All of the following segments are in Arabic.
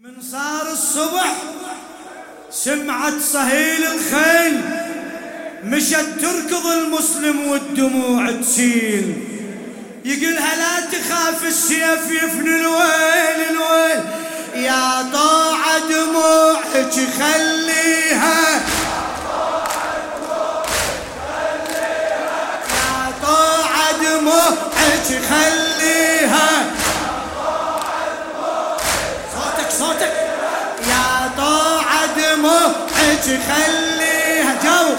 من صار الصبح سمعت صهيل الخيل، مشت تركض المسلم والدموع تسيل. يقلها لا تخاف السيف يفني الويل الويل، يا طاعة دموعك خليها، يا طاعة دموعك خليها، صوتك صوتك، يا طاعة دموعك خليها، جاوب،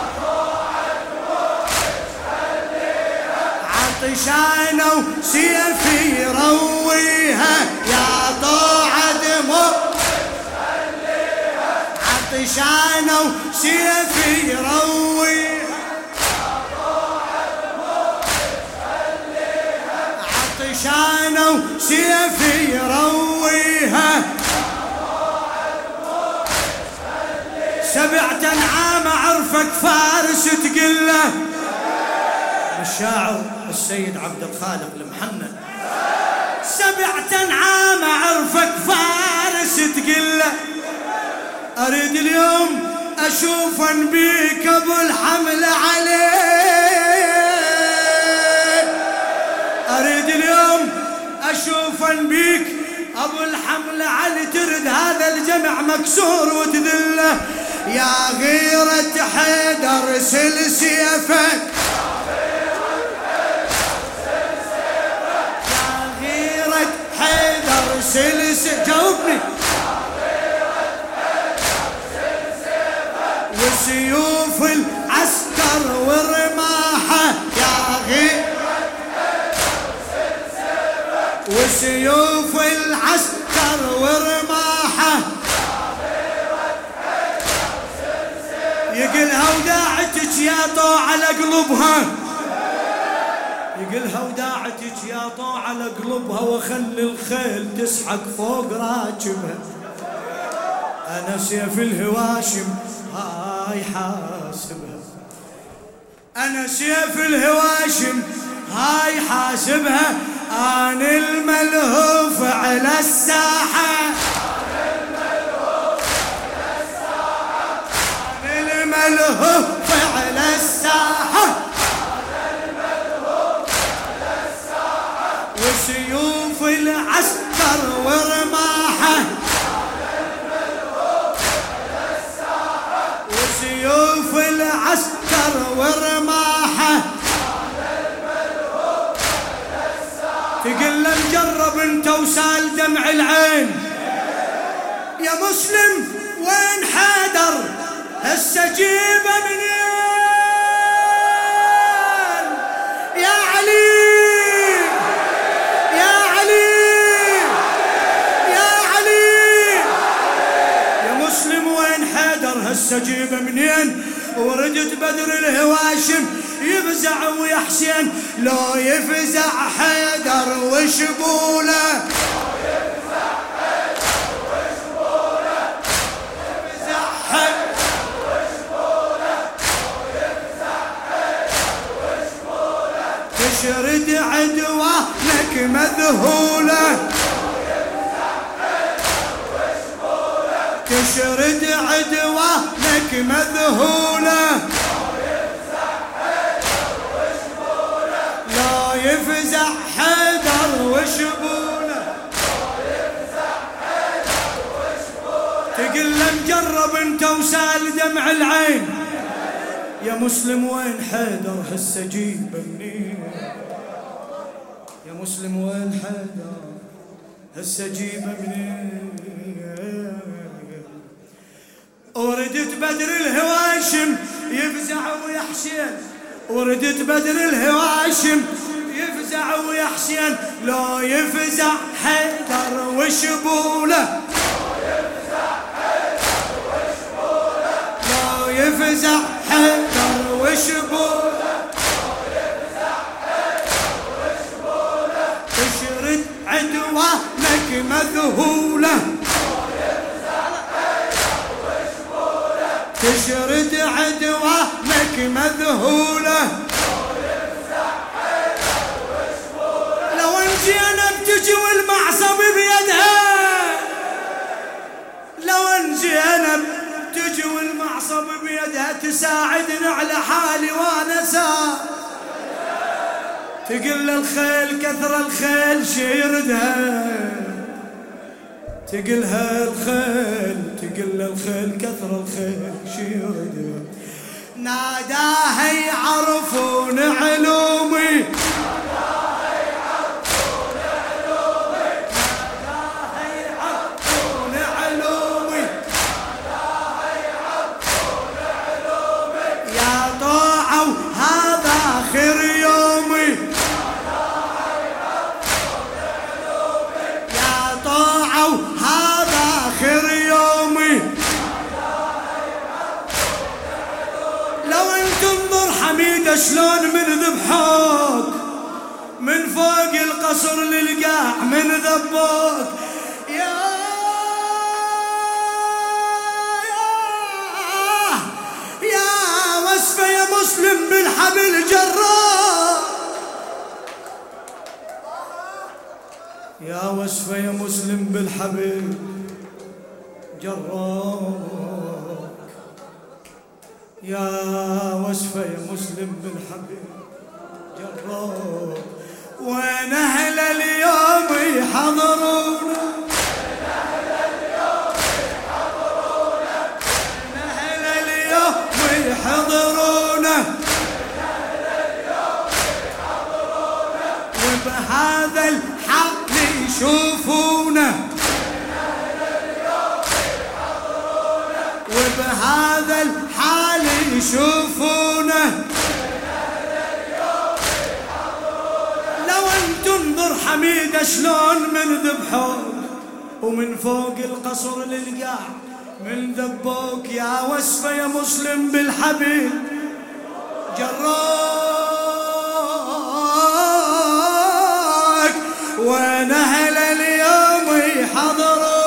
عطشانة وسيفي يرويها، يا طاعة دموعك خليها، عطشانة وسيفي يرويها، عطشانة وسيفي يرويها. 7 أنعام عرفك فارس تقله، الشاعر السيد عبد الخالق المحمد. 7 أنعام عرفك فارس تقله، أريد اليوم أشوفا بيك أبو الحمل عليه، أريد اليوم أشوفا بيك أبو الحمل علي، ترد هذا الجمع مكسور وتذله، يا غيرة حيدر سل سيفك، يا غيرة حيدر سل سيفك، جاوبني، وسيوف العسكر ورماحه، يا غيرة حيدر سل سيفك، وسيوف العسكر ورماحه، يقلها وداعتك يا طوع على قلوبها، يقلها وداعتك يا طوع على قلوبها، وخلي الخيل تسحق فوق راكبها، أنا سيف الهواشم هاي حاسبها، أنا سيف الهواشم هاي حاسبها، أنا الملهوف على الساحة، الملهوف على الساحة، وسيوف العسكر ورماحه، وسيوف العسكر ورماحه، تقل له مجرب انت وسال دمع العين، يا مسلم وين حيدر هسه جيبه منين، يا علي يا علي يا علي، يا مسلم وين حيدر هسه جيبه منين، وردت بدر الهواشم يفزع ويا حسين، لو يفزع حيدر وشبوله، تشرد عدوانك مذهولة، تشرد عدوانك مذهولة، لا يفزع حيدر وشبوله، تقل له مجرب انت وسال دمع العين، يا مسلم وين حيدر هسه جيبه منين، يا مسلم وين حيدر هسه جيبه منين، وردت بدر الهواشم يفزع ويا حسين، وردت بدر الهواشم يفزع ويا حسين، لو يفزع حيدر وشبوله، لو يفزع حيدر وشبوله، تشرد عدوانك مذهوله، تشرد عدوانك مذهوله، لو انجينا بتجي والمعصب بيدها، ساعدني على حالي وانا سار. تقل الخيل كثر الخيل شيردها، تقلها الخيل تقل الخيل كثر الخيل شيردها. ناداها يعرفون علومي، شلون من ذبحوك من فوق القصر للقاع من ذبوك. يا وصفة يا مسلم بالحبل جراك، يا وصفة يا مسلم بالحبل جراك، يا وصفة يا مسلم بالحبل جراك. وين أهل اليوم يحضرونا، وين أهل اليوم يحضرونا، وبهذا الحق يشوفونا، وبهذا الحال يشوفونه. لو ان تنظر حميدة شلون من ذبحوك ومن فوق القصر للقاع من ذبوك. يا وصفة يا مسلم بالحبل جراك. وين أهل اليوم يحضرونا،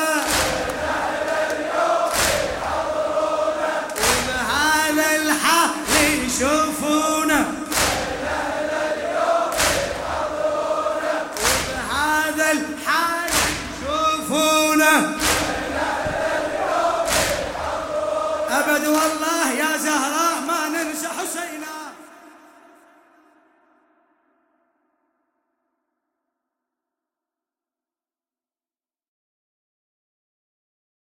يشوفونا، وبهذا الحال يشوفونا. أبد والله يا زهرة